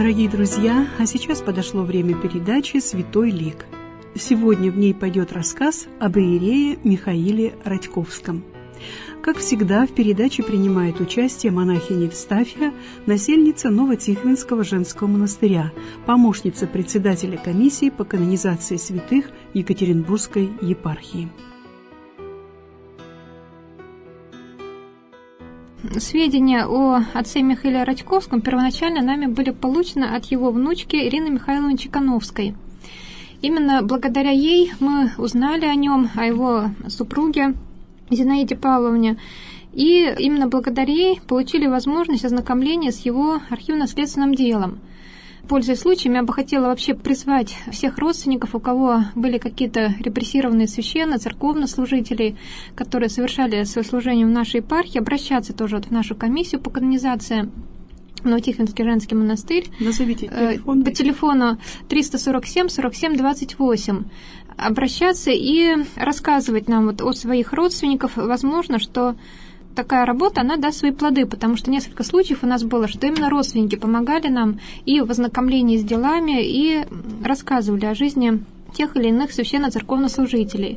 Дорогие друзья, а сейчас подошло время передачи «Святой лик». Сегодня в ней пойдет рассказ об иерее Михаиле Радьковском. Как всегда, в передаче принимает участие монахиня Евстафия, насельница Новотихвинского женского монастыря, помощница председателя комиссии по канонизации святых Екатеринбургской епархии. Сведения о отце Михаиле Радьковском первоначально нами были получены от его внучки Ирины Михайловны Чекановской. Именно благодаря ей мы узнали о нем, о его супруге Зинаиде Павловне, и именно благодаря ей получили возможность ознакомления с его архивно-следственным делом. Пользуясь случаем, я бы хотела вообще призвать всех родственников, у кого были какие-то репрессированные священно-церковнослужители, которые совершали свое служение в нашей епархии, обращаться тоже в нашу комиссию по канонизации, Новотихвинский женский монастырь. Назовите телефон. По телефону 347 47 28. Обращаться и рассказывать нам о своих родственниках. Возможно, что такая работа, она даст свои плоды, потому что несколько случаев у нас было, что именно родственники помогали нам и в ознакомлении с делами, и рассказывали о жизни тех или иных священно-церковнослужителей.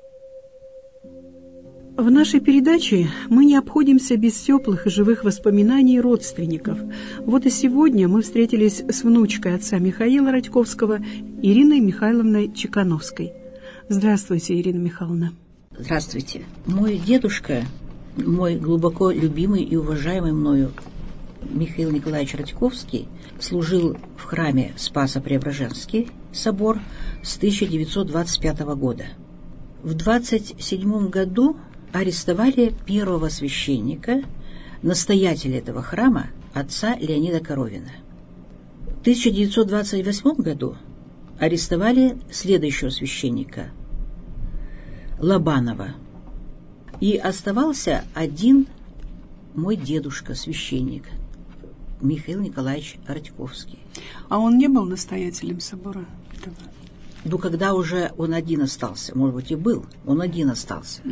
В нашей передаче мы не обходимся без теплых и живых воспоминаний родственников. Вот и сегодня мы встретились с внучкой отца Михаила Радьковского, Ириной Михайловной Чекановской. Здравствуйте, Ирина Михайловна. Здравствуйте. Мой дедушка, мой глубоко любимый и уважаемый мною Михаил Николаевич Радьковский, служил в храме Спасо-Преображенский собор с 1925 года. В 1927 году арестовали первого священника, настоятеля этого храма, отца Леонида Коровина. В 1928 году арестовали следующего священника, Лобанова. И оставался один мой дедушка, священник, Михаил Николаевич Радьковский. А он не был настоятелем собора этого? Ну, когда уже он один остался, может быть, и был, он один остался.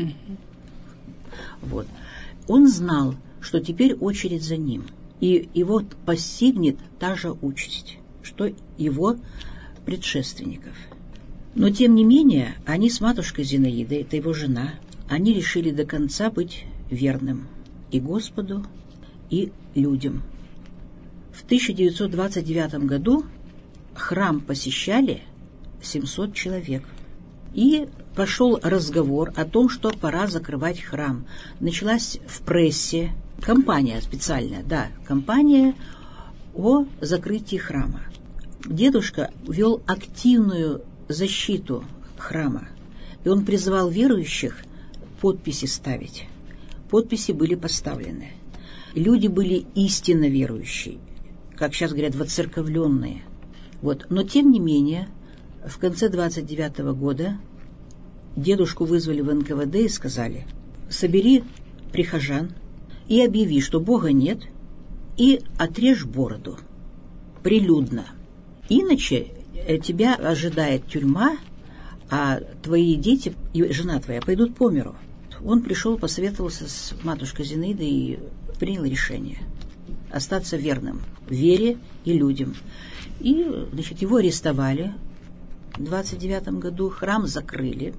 Вот. Он знал, что теперь очередь за ним, и его постигнет та же участь, что его предшественников. Но, тем не менее, они с матушкой Зинаидой, это его жена, они решили до конца быть верным и Господу, и людям. В 1929 году храм посещали 700 человек. И пошел разговор о том, что пора закрывать храм. Началась в прессе кампания специальная, кампания о закрытии храма. Дедушка вел активную защиту храма, и он призывал верующих подписи ставить. Подписи были поставлены. Люди были истинно верующие, как сейчас говорят, воцерковленные. Вот. Но, тем не менее, в конце 1929 года дедушку вызвали в НКВД и сказали: собери прихожан и объяви, что Бога нет, и отрежь бороду прилюдно. Иначе тебя ожидает тюрьма, а твои дети и жена твоя пойдут по миру. Он пришел, посоветовался с матушкой Зинаидой и принял решение остаться верным вере и людям. И, его арестовали в 1929 году, храм закрыли,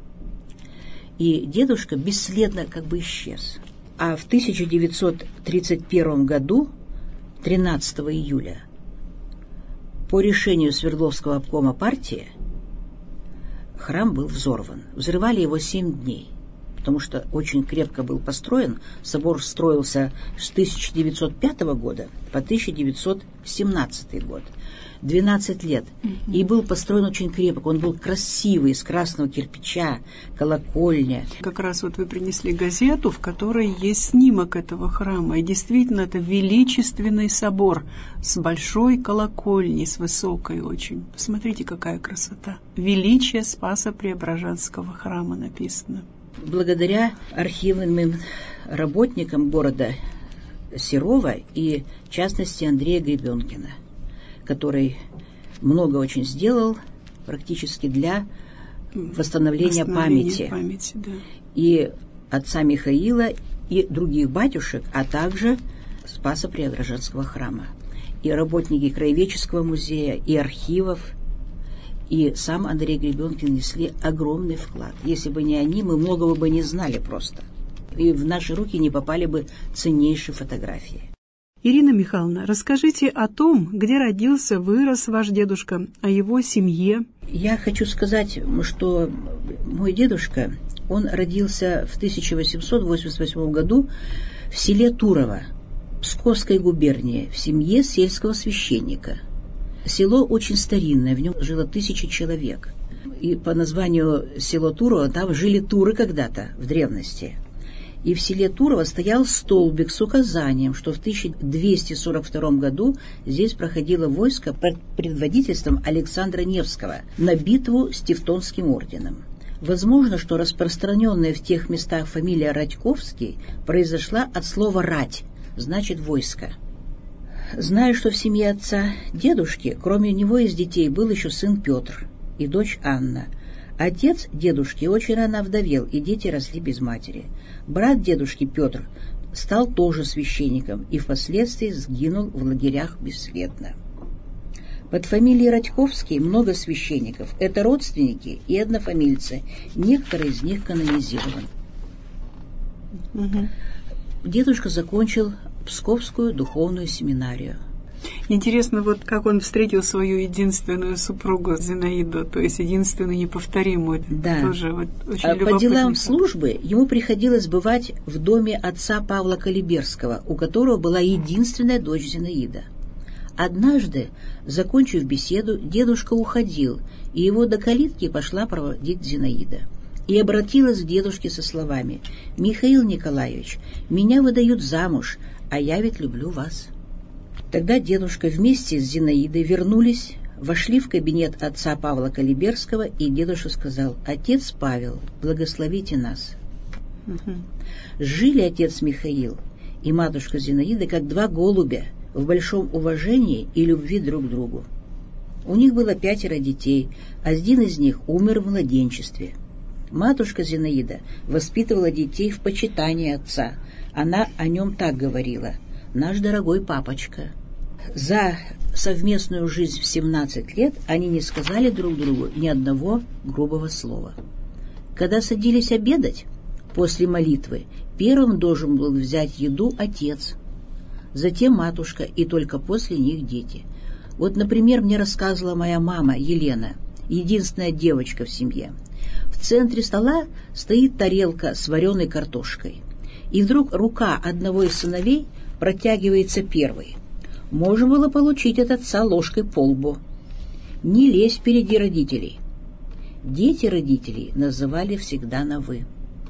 и дедушка бесследно исчез. А в 1931 году, 13 июля, по решению Свердловского обкома партии, храм был взорван. Взрывали его 7 дней, потому что очень крепко был построен. Собор строился с 1905 года по 1917 год. 12 лет. И был построен очень крепко. Он был красивый, из красного кирпича, колокольня. Как раз вы принесли газету, в которой есть снимок этого храма. И действительно, это величественный собор с большой колокольней, с высокой очень. Посмотрите, какая красота. «Величие Спасо-Преображенского храма» написано. Благодаря архивным работникам города Серова и, в частности, Андрея Гребенкина, который много очень сделал практически для восстановления памяти. Да. И отца Михаила, и других батюшек, а также Спасо-Преображенского храма. и работники Краеведческого музея, и архивов, и сам Андрей Гребенкин несли огромный вклад. Если бы не они, мы многого бы не знали просто. И в наши руки не попали бы ценнейшие фотографии. Ирина Михайловна, расскажите о том, где родился, вырос ваш дедушка, о его семье. Я хочу сказать, что мой дедушка, он родился в 1888 году в селе Турово, Псковской губернии, в семье сельского священника. Село очень старинное, в нем жило 1000 человек. И по названию село Турово, там жили туры когда-то, в древности. И в селе Турово стоял столбик с указанием, что в 1242 году здесь проходило войско под предводительством Александра Невского на битву с Тевтонским орденом. Возможно, что распространенная в тех местах фамилия Радьковский произошла от слова «рать», значит «войско». Знаю, что в семье отца дедушки, кроме него из детей, был еще сын Петр и дочь Анна. Отец дедушки очень рано овдовел, и дети росли без матери. Брат дедушки Петр стал тоже священником и впоследствии сгинул в лагерях бесследно. Под фамилией Радьковский много священников. Это родственники и однофамильцы. Некоторые из них канонизированы. Дедушка закончил Псковскую духовную семинарию. Интересно, вот как он встретил свою единственную супругу Зинаиду, то есть единственную неповторимую. Да. Тоже вот очень любопытно. По делам службы ему приходилось бывать в доме отца Павла Калиберского, у которого была единственная дочь Зинаида. Однажды, закончив беседу, дедушка уходил, и его до калитки пошла проводить Зинаида. И обратилась к дедушке со словами: «Михаил Николаевич, меня выдают замуж, а я ведь люблю вас». Тогда дедушка вместе с Зинаидой вернулись, вошли в кабинет отца Павла Калиберского, и дедушка сказал: «Отец Павел, благословите нас». Жили отец Михаил и матушка Зинаида как два голубя, в большом уважении и любви друг к другу. У них было 5 детей, один из них умер в младенчестве. Матушка Зинаида воспитывала детей в почитании отца. Она о нем так говорила: «Наш дорогой папочка». За совместную жизнь в 17 лет они не сказали друг другу ни одного грубого слова. Когда садились обедать, после молитвы, первым должен был взять еду отец, затем матушка, и только после них дети. Вот, например, мне рассказывала моя мама Елена, единственная девочка в семье. В центре стола стоит тарелка с вареной картошкой, и вдруг рука одного из сыновей протягивается первой. Можно было получить от отца ложкой по лбу. Не лезь впереди родителей. Дети родителей называли всегда на «вы».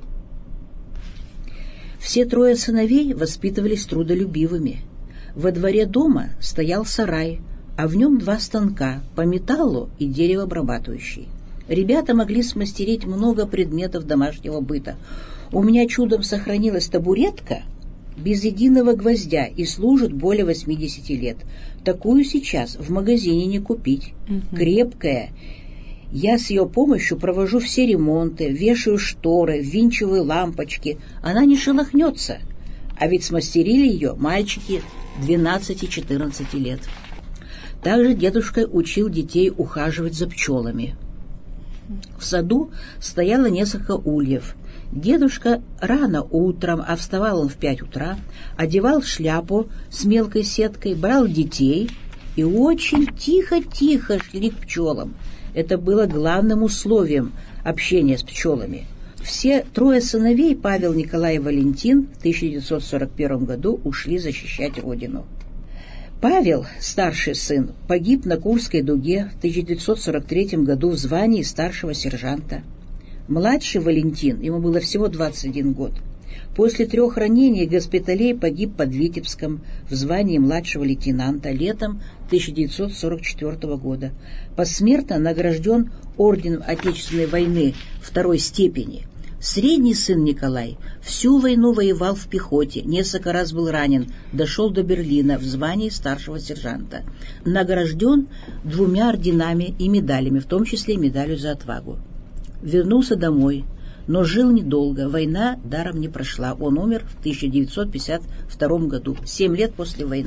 Все 3 сыновей воспитывались трудолюбивыми. Во дворе дома стоял сарай, а в нем 2 станка по металлу и деревообрабатывающий. Ребята могли смастерить много предметов домашнего быта. У меня чудом сохранилась табуретка без единого гвоздя и служит более 80 лет. Такую сейчас в магазине не купить. Крепкая. Я с ее помощью провожу все ремонты, вешаю шторы, ввинчиваю лампочки. Она не шелохнется. А ведь смастерили ее мальчики 12-14 лет. Также дедушка учил детей ухаживать за пчелами. В саду стояло несколько ульев. Дедушка рано утром, а вставал он в 5 утра, одевал шляпу с мелкой сеткой, брал детей и очень тихо-тихо шли к пчелам. Это было главным условием общения с пчелами. Все 3 сыновей, Павел, Николай и Валентин, в 1941 году ушли защищать родину. Павел, старший сын, погиб на Курской дуге в 1943 году в звании старшего сержанта. Младший Валентин, ему было всего 21 год, после 3 ранений госпиталей погиб под Витебском в звании младшего лейтенанта летом 1944 года. Посмертно награжден орденом Отечественной войны 2 степени. Средний сын Николай всю войну воевал в пехоте, несколько раз был ранен, дошел до Берлина в звании старшего сержанта. Награжден 2 орденами и медалями, в том числе медалью за отвагу. Вернулся домой, но жил недолго, война даром не прошла. Он умер в 1952 году, 7 лет после войны.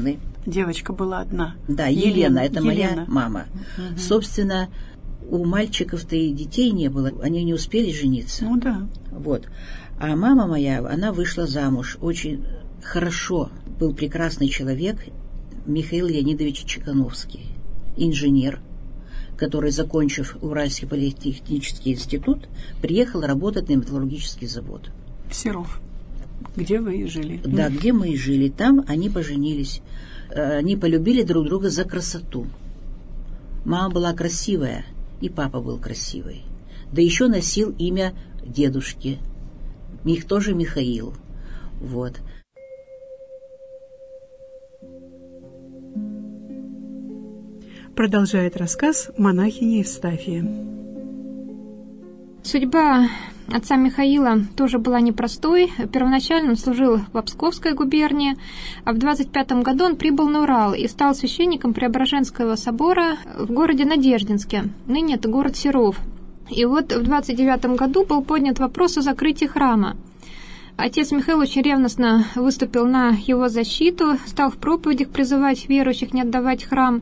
девочка была одна. Да, Елена, это моя мама. Угу. Собственно, у мальчиков-то и детей не было, они не успели жениться. Ну да. Вот. А мама моя, она вышла замуж очень хорошо. Был прекрасный человек, Михаил Леонидович Чекановский, инженер, который, закончив Уральский политехнический институт, приехал работать на металлургический завод. В Серов, где вы и жили. Да, где мы и жили. Там они поженились. Они полюбили друг друга за красоту. Мама была красивая, и папа был красивый. Да еще носил имя дедушки. Их тоже Михаил. Вот. Продолжает рассказ монахиня Евстафия. Судьба отца Михаила тоже была непростой. Первоначально он служил в Псковской губернии, а в 25 году он прибыл на Урал и стал священником Преображенского собора в городе Надеждинске. Ныне это город Серов. И вот в 29 году был поднят вопрос о закрытии храма. Отец Михаил очень ревностно выступил на его защиту, стал в проповедях призывать верующих не отдавать храм.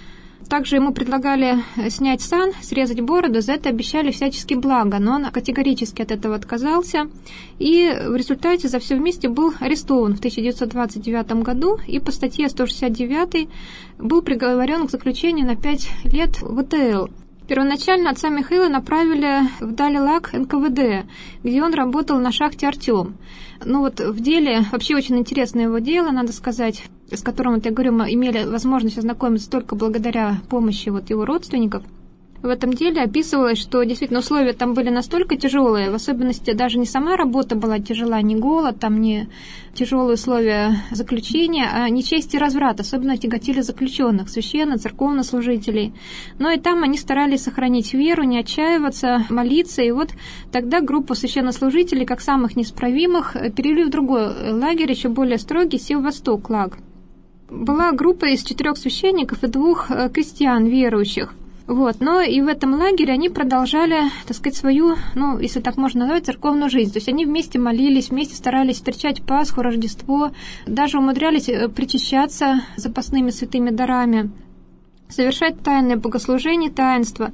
Также ему предлагали снять сан, срезать бороду, за это обещали всяческие блага, но он категорически от этого отказался. И в результате за все вместе был арестован в 1929 году и по статье 169 был приговорен к заключению на 5 лет в ВТЛ. Первоначально отца Михаила направили в Далилак НКВД, где он работал на шахте «Артем». Ну вот в деле, вообще очень интересное его дело, надо сказать, с которым, вот я говорю, мы имели возможность ознакомиться только благодаря помощи вот его родственников. В этом деле описывалось, что действительно условия там были настолько тяжелые, в особенности даже не сама работа была тяжела, не голод, там не тяжелые условия заключения, а нечесть и разврат, особенно тяготили заключенных, священных, церковнослужителей. Но и там они старались сохранить веру, не отчаиваться, молиться, и вот тогда группу священнослужителей, как самых неисправимых, перевели в другой лагерь, еще более строгий, Севасток лаг. Была группа из 4 священников и 2 крестьян верующих. Вот, но и в этом лагере они продолжали, так сказать, свою, ну, если так можно назвать, церковную жизнь. То есть они вместе молились, вместе старались встречать Пасху, Рождество, даже умудрялись причащаться запасными святыми дарами, совершать тайное богослужение, таинство.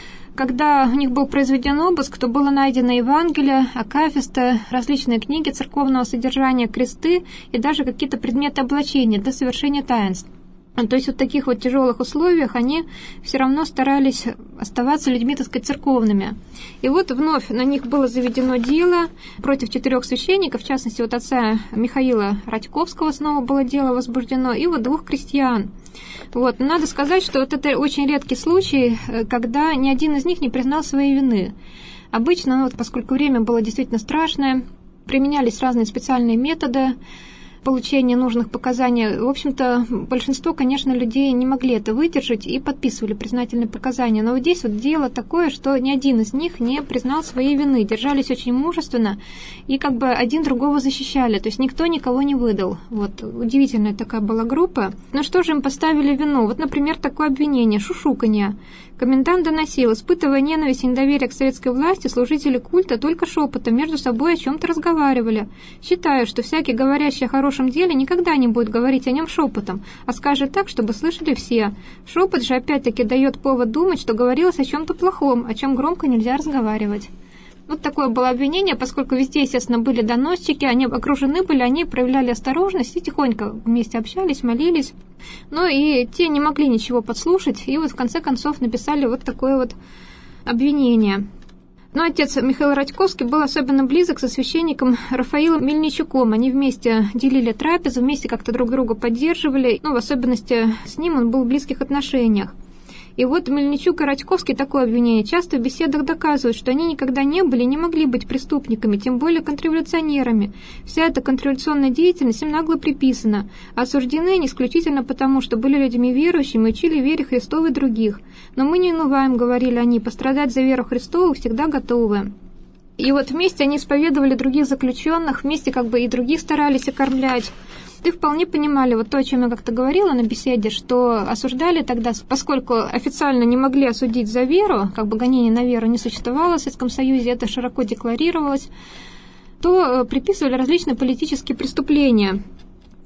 Когда у них был произведен обыск, то было найдено Евангелие, акафисты, различные книги церковного содержания, кресты и даже какие-то предметы облачения для совершения таинств. То есть вот в таких вот тяжелых условиях они все равно старались оставаться людьми, так сказать, церковными. И вот вновь на них было заведено дело против 4 священников, в частности, вот отца Михаила Радьковского снова было дело возбуждено, и вот 2 крестьян. Вот. Но надо сказать, что вот это очень редкий случай, когда ни один из них не признал своей вины. Обычно, вот, поскольку время было действительно страшное, применялись разные специальные методы получения нужных показаний. В общем-то, большинство, конечно, людей не могли это выдержать и подписывали признательные показания. Но вот здесь вот дело такое, что ни один из них не признал своей вины. Держались очень мужественно и как бы один другого защищали. То есть никто никого не выдал. Вот. Удивительная такая была группа. Ну что же им поставили вину? Вот, например, такое обвинение – шушуканье. Комендант доносил, испытывая ненависть и недоверие к советской власти, служители культа только шепотом между собой о чем-то разговаривали. Считаю, что всякий, говорящий о хорошем деле, никогда не будет говорить о нем шепотом, а скажет так, чтобы слышали все. Шепот же опять-таки дает повод думать, что говорилось о чем-то плохом, о чем громко нельзя разговаривать. Вот такое было обвинение, поскольку везде, естественно, были доносчики, они окружены были, они проявляли осторожность и тихонько вместе общались, молились. Но и те не могли ничего подслушать, и вот в конце концов написали вот такое вот обвинение. Но отец Михаил Радьковский был особенно близок со священником Рафаилом Мельничуком. Они вместе делили трапезу, вместе как-то друг друга поддерживали, в особенности с ним он был в близких отношениях. И вот Мельничук и Радьковский такое обвинение часто в беседах доказывают, что они никогда не были и не могли быть преступниками, тем более контрреволюционерами. Вся эта контрреволюционная деятельность им нагло приписана, а осуждены не исключительно потому, что были людьми верующими и учили вере Христовой других. Но мы не унываем, говорили они, пострадать за веру Христову всегда готовы. И вот вместе они исповедовали других заключенных, вместе как бы и других старались окормлять. Ты вполне понимали вот то, о чем я как-то говорила на беседе, что осуждали тогда, поскольку официально не могли осудить за веру, как бы гонение на веру не существовало в Советском Союзе, это широко декларировалось, то приписывали различные политические преступления.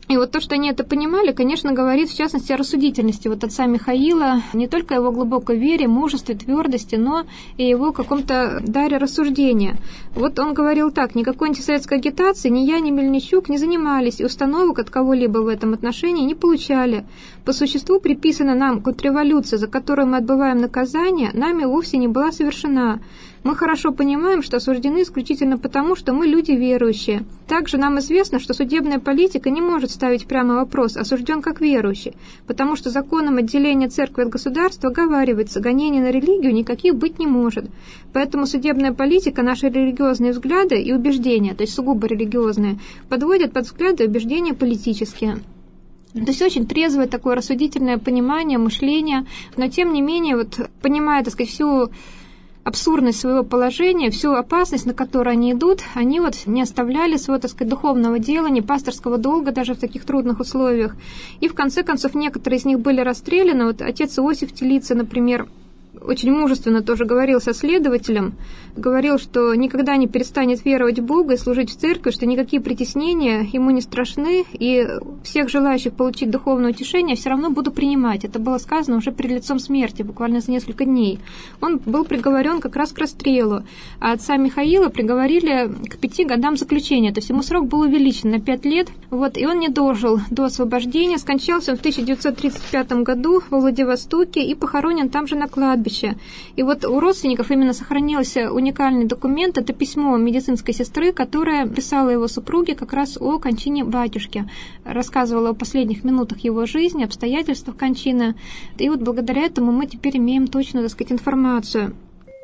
И вот то, что они это понимали, конечно, говорит в частности о рассудительности вот отца Михаила, не только о его глубокой вере, мужестве, твердости, но и его каком-то даре рассуждения. Вот он говорил так: никакой антисоветской агитации ни я, ни Мельничук не занимались, и установок от кого-либо в этом отношении не получали. По существу приписана нам контрреволюция, за которую мы отбываем наказание, нами вовсе не была совершена. Мы хорошо понимаем, что осуждены исключительно потому, что мы люди верующие. Также нам известно, что судебная политика не может ставить прямо вопрос: осужден как верующий, потому что законом отделения церкви от государства оговаривается, гонений на религию никаких быть не может. Поэтому судебная политика наши религиозные взгляды и убеждения, то есть сугубо религиозные, подводят под взгляды и убеждения политические. То есть очень трезвое такое рассудительное понимание, мышление, но тем не менее, вот, понимая, так сказать, всю абсурдность своего положения, всю опасность, на которую они идут, они вот не оставляли своего, так сказать, духовного дела, ни пасторского долга даже в таких трудных условиях. И в конце концов некоторые из них были расстреляны. Вот отец Иосиф Телица, например, очень мужественно тоже говорил со следователем, говорил, что никогда не перестанет веровать в Бога и служить в церкви, что никакие притеснения ему не страшны, и всех желающих получить духовное утешение все равно буду принимать. Это было сказано уже перед лицом смерти, буквально за несколько дней. Он был приговорен как раз к расстрелу, а отца Михаила приговорили к 5 годам заключения, то есть ему срок был увеличен на 5 лет, вот, и он не дожил до освобождения, скончался он в 1935 году во Владивостоке и похоронен там же на кладбище. И вот у родственников именно сохранился уникальный документ, это письмо медицинской сестры, которая писала его супруге как раз о кончине батюшки, рассказывала о последних минутах его жизни, обстоятельствах кончины. И вот благодаря этому мы теперь имеем точную, так сказать, информацию.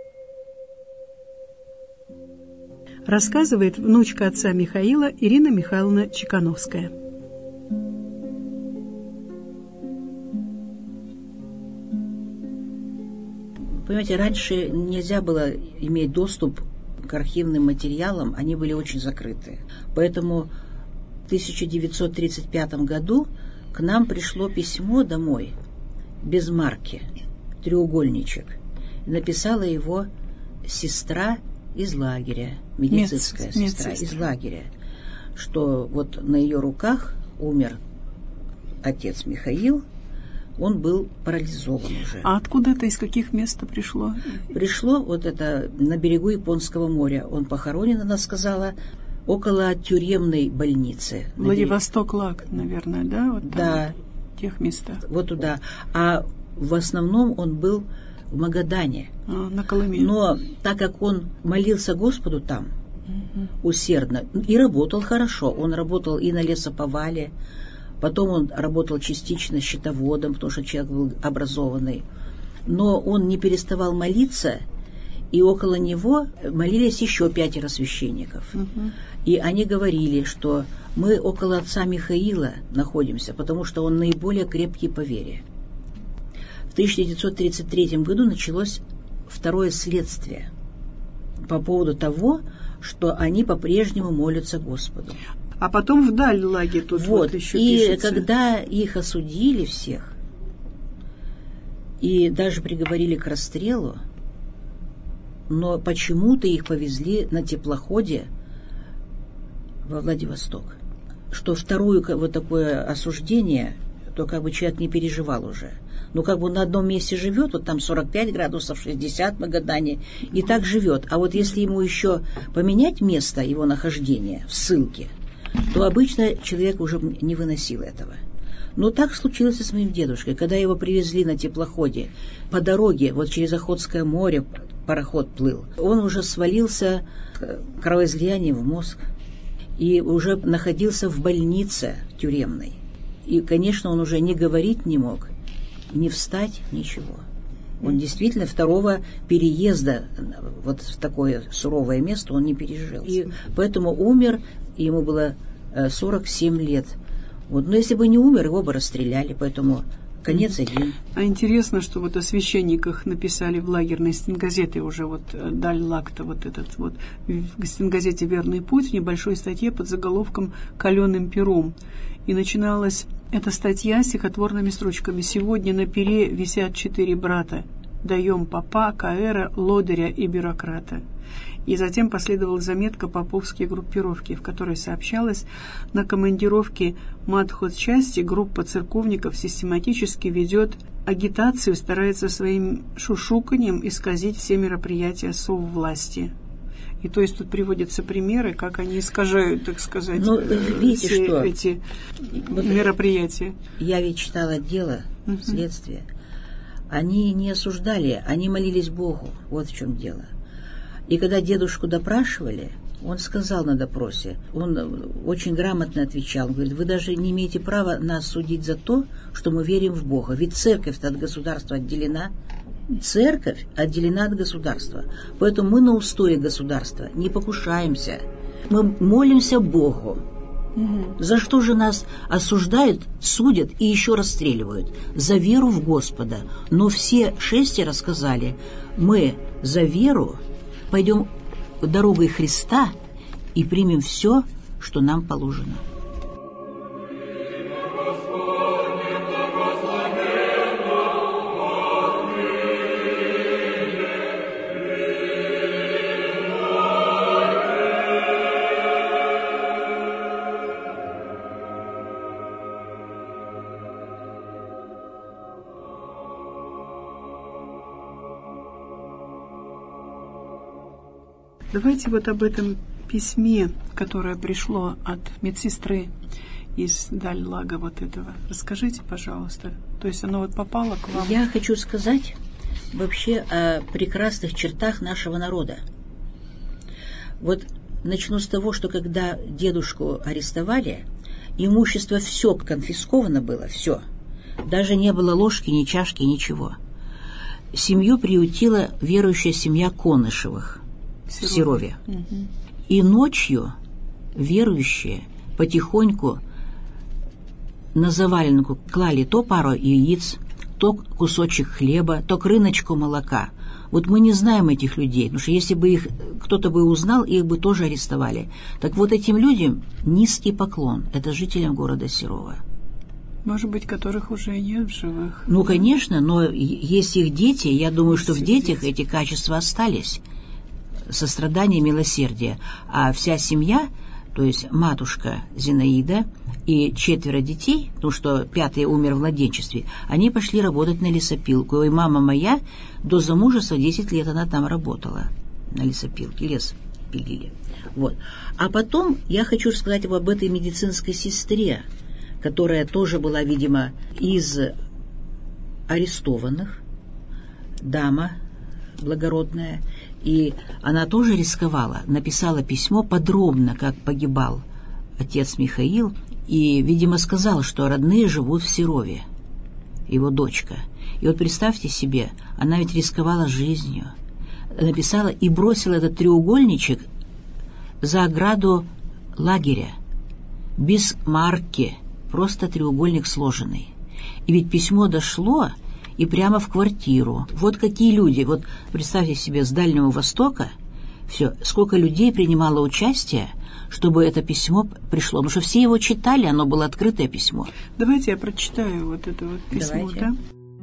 Рассказывает внучка отца Михаила Ирина Михайловна Чекановская. Понимаете, раньше нельзя было иметь доступ к архивным материалам, они были очень закрыты. Поэтому в 1935 году к нам пришло письмо домой, без марки, треугольничек. Написала его сестра из лагеря, медицинская сестра из лагеря, что вот на ее руках умер отец Михаил. Он был парализован уже. А откуда это, из каких мест пришло? Пришло вот это на берегу Японского моря. Он похоронен, она сказала, около тюремной больницы. Владивосток-Лак, наверное, да? Вот там, да. В тех местах. Вот туда. А в основном он был в Магадане. На Колыме. Но так как он молился Господу там усердно и работал хорошо, он работал и на лесоповале, потом он работал частично счетоводом, потому что человек был образованный. Но он не переставал молиться, и около него молились еще 5 священников. И они говорили, что мы около отца Михаила находимся, потому что он наиболее крепкий по вере. В 1933 году началось второе следствие по поводу того, что они по-прежнему молятся Господу. А потом вдаль лагерь тут вот еще и пишется. Когда их осудили всех, и даже приговорили к расстрелу, но почему-то их повезли на теплоходе во Владивосток. Что второе вот такое осуждение, то как бы человек не переживал уже. Ну, как бы он на одном месте живет, вот там 45 градусов, 60 в Магадане, и так живет. А вот если ему еще поменять место его нахождения в ссылке, то обычно человек уже не выносил этого. Но так случилось и с моим дедушкой. Когда его привезли на теплоходе, по дороге, вот через Охотское море пароход плыл, он уже свалился кровоизлиянием в мозг и уже находился в больнице тюремной. И, конечно, он уже не говорить не мог, не встать, ничего. Он действительно второго переезда вот в такое суровое место он не пережил. И поэтому умер, и ему было 47 лет. Вот. Но если бы не умер, его бы расстреляли, поэтому конец один. А интересно, что вот о священниках написали в лагерной стенгазете уже вот Даль Лак-то вот этот вот в стенгазете «Верный путь» в небольшой статье под заголовком «Каленым пером». И начиналась эта статья стихотворными строчками: «Сегодня на пере висят 4 брата, даем попа, каэра, лодыря и бюрократа». И затем последовала заметка поповские группировки, в которой сообщалось: на командировке матхозчасти группа церковников систематически ведет агитацию, старается своим шушуканьем исказить все мероприятия соввласти. И то есть тут приводятся примеры, как они искажают, так сказать, видите, все что? эти мероприятия. Я ведь читала дело, следствие. Они не осуждали, они молились Богу. Вот в чем дело. И когда дедушку допрашивали, он сказал на допросе, он очень грамотно отвечал, он говорит: вы даже не имеете права нас судить за то, что мы верим в Бога. Ведь церковь-то от государства отделена. Церковь отделена от государства. Поэтому мы на устои государства не покушаемся. Мы молимся Богу. За что же нас осуждают, судят и еще расстреливают? За веру в Господа. Но все 6 сказали: мы за веру пойдем дорогой Христа и примем все, что нам положено. Давайте вот об этом письме, которое пришло от медсестры из Даль-Лага вот этого. Расскажите, пожалуйста. То есть оно вот попало к вам? Я хочу сказать вообще о прекрасных чертах нашего народа. Вот начну с того, что когда дедушку арестовали, имущество все конфисковано было, все. Даже не было ложки, ни чашки, ничего. Семью приютила верующая семья Конышевых в Серове. И ночью верующие потихоньку на заваленку клали то пару яиц, то кусочек хлеба, то крыночку молока. Вот мы не знаем этих людей, потому что если бы их кто-то бы узнал, их бы тоже арестовали. Так вот этим людям низкий поклон. Это жителям города Серова. Может быть, которых уже нет в живых. Ну, конечно, но есть их дети, я думаю, что в детях эти качества остались. Сострадание, милосердие. А вся семья, то есть матушка Зинаида и 4 детей, потому что 5-й умер в младенчестве, они пошли работать на лесопилку. И мама моя до замужества 10 лет она там работала на лесопилке, лес пилили. Вот. А потом я хочу рассказать об этой медицинской сестре, которая тоже была, видимо, из арестованных, дама благородная, и она тоже рисковала, написала письмо подробно, как погибал отец Михаил, и, видимо, сказала, что родные живут в Серове, его дочка. И вот представьте себе, она ведь рисковала жизнью, написала и бросила этот треугольничек за ограду лагеря, без марки, просто треугольник сложенный. И ведь письмо дошло и прямо в квартиру. Вот какие люди. Вот представьте себе, с Дальнего Востока все, сколько людей принимало участие, чтобы это письмо пришло. Потому что все его читали, оно было открытое письмо. Давайте я прочитаю вот это вот письмо. Давайте. Да?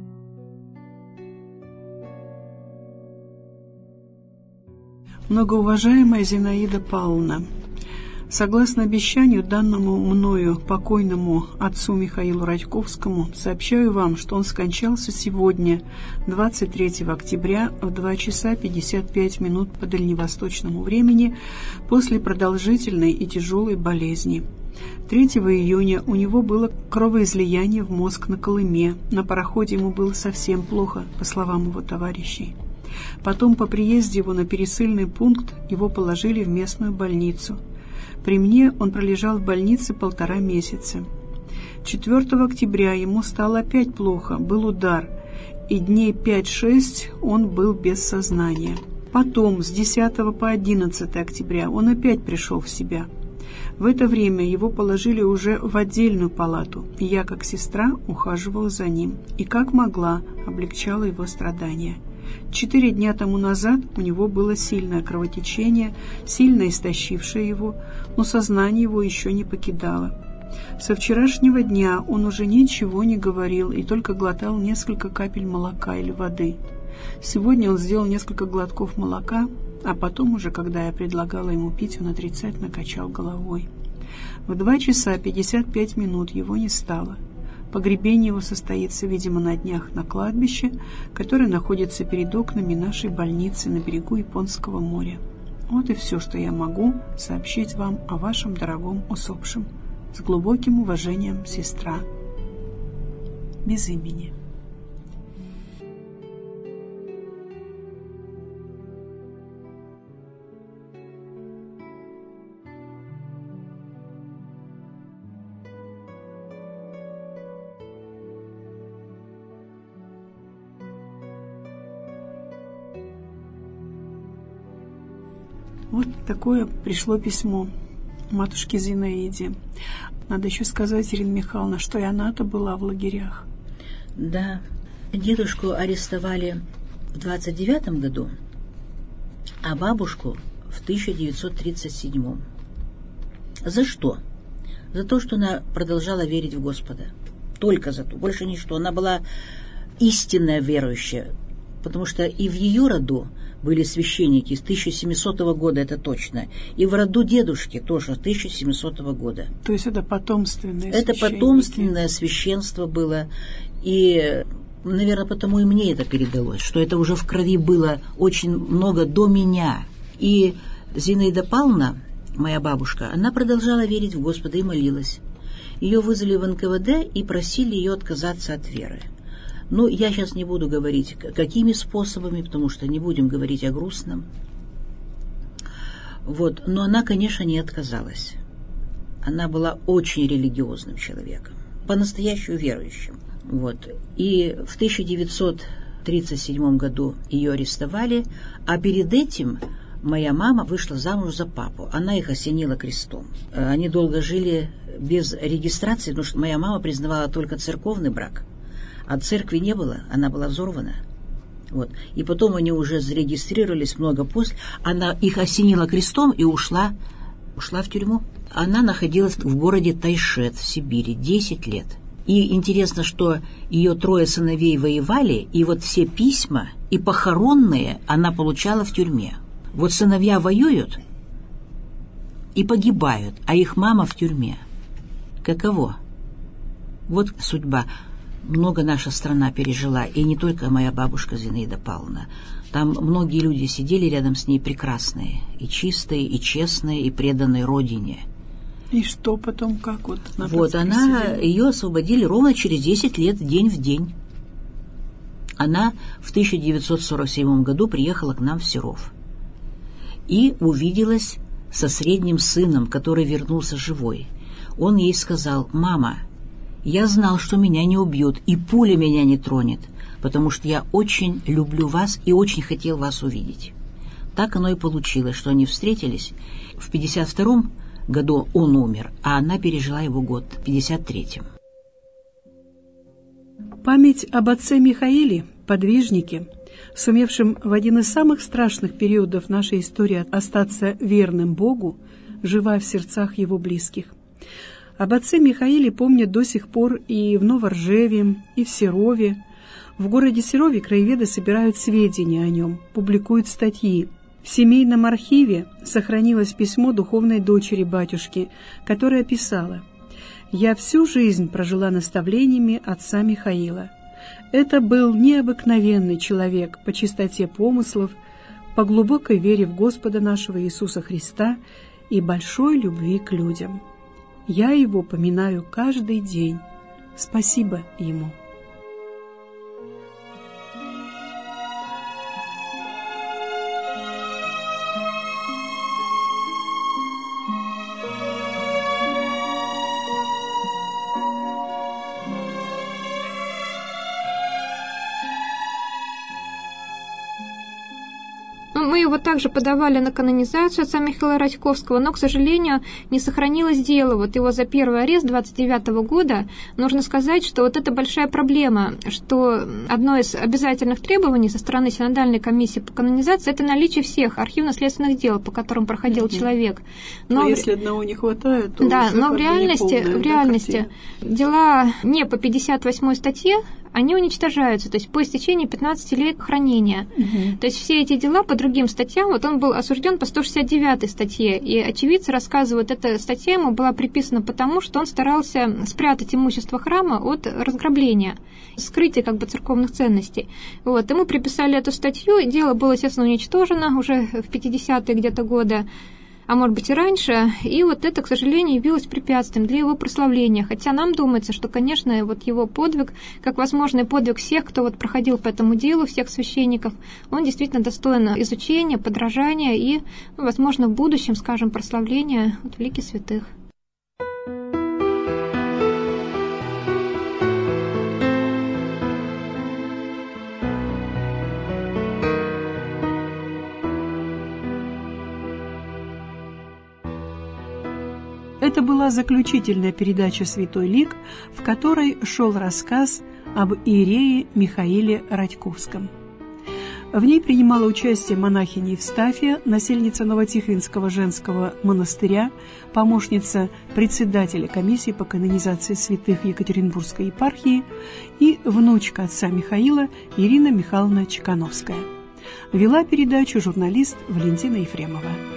Многоуважаемая Зинаида Павловна, согласно обещанию, данному мною покойному отцу Михаилу Радьковскому, сообщаю вам, что он скончался сегодня, 23 октября, в 2 часа 55 минут по дальневосточному времени, после продолжительной и тяжелой болезни. 3 июня у него было кровоизлияние в мозг на Колыме. На пароходе ему было совсем плохо, по словам его товарищей. Потом, по приезде его на пересыльный пункт, его положили в местную больницу. При мне он пролежал в больнице 1,5 месяца. 4 октября ему стало опять плохо, был удар, и дней 5-6 он был без сознания. Потом, с 10 по 11 октября, он опять пришел в себя. В это время его положили уже в отдельную палату, и я, как сестра, ухаживала за ним, и как могла облегчала его страдания. 4 дня тому назад у него было сильное кровотечение, сильно истощившее его, но сознание его еще не покидало. Со вчерашнего дня он уже ничего не говорил и только глотал несколько капель молока или воды. Сегодня он сделал несколько глотков молока, а потом уже, когда я предлагала ему пить, он отрицательно качал головой. В 2 часа 55 минут его не стало. Погребение его состоится, видимо, на днях на кладбище, которое находится перед окнами нашей больницы на берегу Японского моря. Вот и все, что я могу сообщить вам о вашем дорогом усопшем. С глубоким уважением, сестра. Без имени. Вот такое пришло письмо матушке Зинаиде. Надо еще сказать, Ирина Михайловна, что и она-то была в лагерях. Да. Дедушку арестовали в 29 году, а бабушку в 1937. За что? За то, что она продолжала верить в Господа. Только за то, больше ничто. Она была истинная верующая, потому что и в ее роду были священники с 1700 года, это точно. И в роду дедушки тоже с 1700 года. То есть это потомственное священство? Это потомственное священство было. И, наверное, потому и мне это передалось, что это уже в крови было очень много до меня. И Зинаида Павловна, моя бабушка, она продолжала верить в Господа и молилась. Ее вызвали в НКВД и просили ее отказаться от веры. Ну, я сейчас не буду говорить, какими способами, потому что не будем говорить о грустном. Вот. Но она, конечно, не отказалась. Она была очень религиозным человеком, по-настоящему верующим. Вот. И в 1937 году ее арестовали, а перед этим моя мама вышла замуж за папу. Она их осенила крестом. Они долго жили без регистрации, потому что моя мама признавала только церковный брак. А церкви не было, она была взорвана. Вот. И потом они уже зарегистрировались много после. Она их осенила крестом и ушла в тюрьму. Она находилась в городе Тайшет в Сибири 10 лет. И интересно, что ее 3 сыновей воевали, и вот все письма и похоронные она получала в тюрьме. Вот сыновья воюют и погибают, а их мама в тюрьме. Каково? Вот судьба. Много наша страна пережила, и не только моя бабушка Зинаида Павловна. Там многие люди сидели рядом с ней прекрасные, и чистые, и честные, и преданные родине. И что потом, как вот? Вот ее освободили ровно через 10 лет, день в день. Она в 1947 году приехала к нам в Серов и увиделась со средним сыном, который вернулся живой. Он ей сказал: «Мама, я знал, что меня не убьют, и пуля меня не тронет, потому что я очень люблю вас и очень хотел вас увидеть». Так оно и получилось, что они встретились. В 1952 году он умер, а она пережила его год, в 1953. Память об отце Михаиле, подвижнике, сумевшем в один из самых страшных периодов нашей истории остаться верным Богу, жива в сердцах его близких. Об отце Михаиле помнят до сих пор и в Новоржеве, и в Серове. В городе Серове краеведы собирают сведения о нем, публикуют статьи. В семейном архиве сохранилось письмо духовной дочери батюшки, которая писала: «Я всю жизнь прожила наставлениями отца Михаила. Это был необыкновенный человек по чистоте помыслов, по глубокой вере в Господа нашего Иисуса Христа и большой любви к людям. Я его поминаю каждый день. Спасибо ему». Мы его также подавали на канонизацию отца Михаила Радьковского, но, к сожалению, не сохранилось дело. Вот его за первый арест 29 года, нужно сказать, что вот это большая проблема, что одно из обязательных требований со стороны Синодальной комиссии по канонизации – это наличие всех архивно-следственных дел, по которым проходил человек. Но если одного не хватает, то да, уже но в реальности дела не по 58 статье, они уничтожаются, то есть по истечении 15 лет хранения. То есть все эти дела по другим статьям, вот он был осужден по 169 статье, и очевидцы рассказывают, эта статья ему была приписана потому, что он старался спрятать имущество храма от разграбления, скрытия как бы церковных ценностей. Вот, ему приписали эту статью, дело было, естественно, уничтожено уже в 50-е где-то годы, а может быть и раньше, и вот это, к сожалению, явилось препятствием для его прославления. Хотя нам думается, что, конечно, вот его подвиг, как возможный подвиг всех, кто вот проходил по этому делу, всех священников, он действительно достоин изучения, подражания и, возможно, в будущем, скажем, прославления вот, в лике святых. Это была заключительная передача «Святой лик», в которой шел рассказ об иерее Михаиле Радьковском. В ней принимала участие монахиня Евстафия, насельница Новотихвинского женского монастыря, помощница председателя комиссии по канонизации святых Екатеринбургской епархии и внучка отца Михаила Ирина Михайловна Чекановская. Вела передачу журналист Валентина Ефремова.